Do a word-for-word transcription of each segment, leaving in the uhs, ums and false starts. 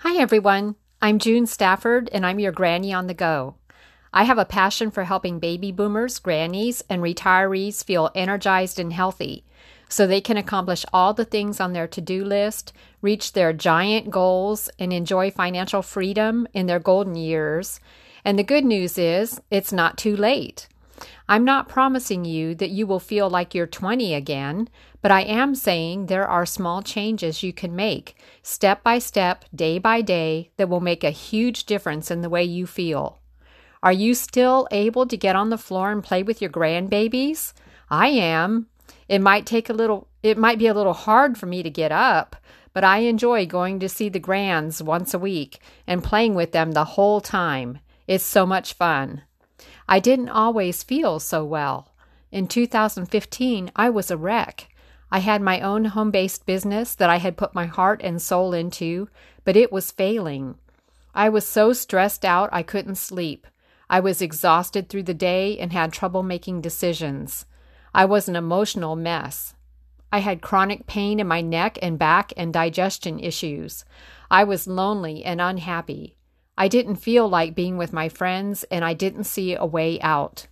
Hi, everyone. I'm June Stafford, and I'm your granny on the go. I have a passion for helping baby boomers, grannies, and retirees feel energized and healthy so they can accomplish all the things on their to-do list, reach their giant goals, and enjoy financial freedom in their golden years. And the good news is, it's not too late. I'm not promising you that you will feel like you're twenty again, but I am saying there are small changes you can make, step by step, day by day, that will make a huge difference in the way you feel. Are you still able to get on the floor and play with your grandbabies? I am. It might take a little, it might be a little hard for me to get up, but I enjoy going to see the grands once a week and playing with them the whole time. It's so much fun. I didn't always feel so well. In two thousand fifteen, I was a wreck. I had my own home-based business that I had put my heart and soul into, but it was failing. I was so stressed out I couldn't sleep. I was exhausted through the day and had trouble making decisions. I was an emotional mess. I had chronic pain in my neck and back and digestion issues. I was lonely and unhappy. I didn't feel like being with my friends, and I didn't see a way out.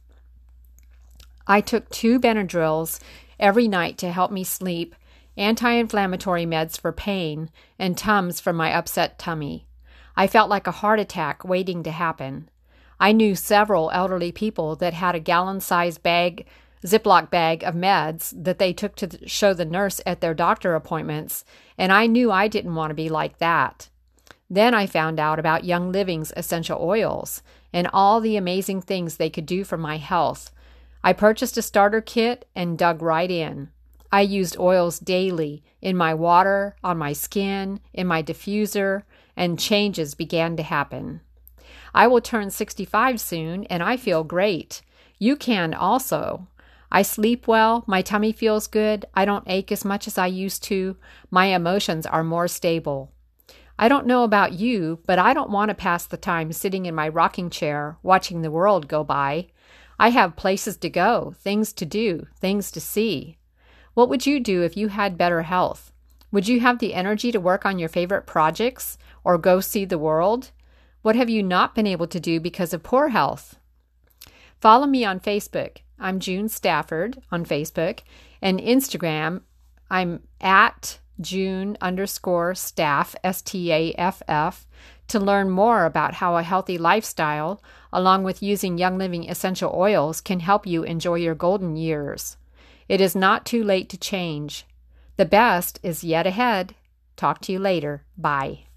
I took two Benadryls every night to help me sleep, anti-inflammatory meds for pain, and Tums for my upset tummy. I felt like a heart attack waiting to happen. I knew several elderly people that had a gallon-sized bag, Ziploc bag of meds that they took to show the nurse at their doctor appointments, and I knew I didn't want to be like that. Then I found out about Young Living's essential oils and all the amazing things they could do for my health. I purchased a starter kit and dug right in. I used oils daily in my water, on my skin, in my diffuser, and changes began to happen. I will turn sixty-five soon, and I feel great. You can also. I sleep well, my tummy feels good, I don't ache as much as I used to, my emotions are more stable. I don't know about you, but I don't want to pass the time sitting in my rocking chair watching the world go by. I have places to go, things to do, things to see. What would you do if you had better health? Would you have the energy to work on your favorite projects or go see the world? What have you not been able to do because of poor health? Follow me on Facebook. I'm June Stafford on Facebook, and Instagram, I'm at June underscore staff, S T A F F, to learn more about how a healthy lifestyle, along with using Young Living essential oils, can help you enjoy your golden years. It is not too late to change. The best is yet ahead. Talk to you later. Bye.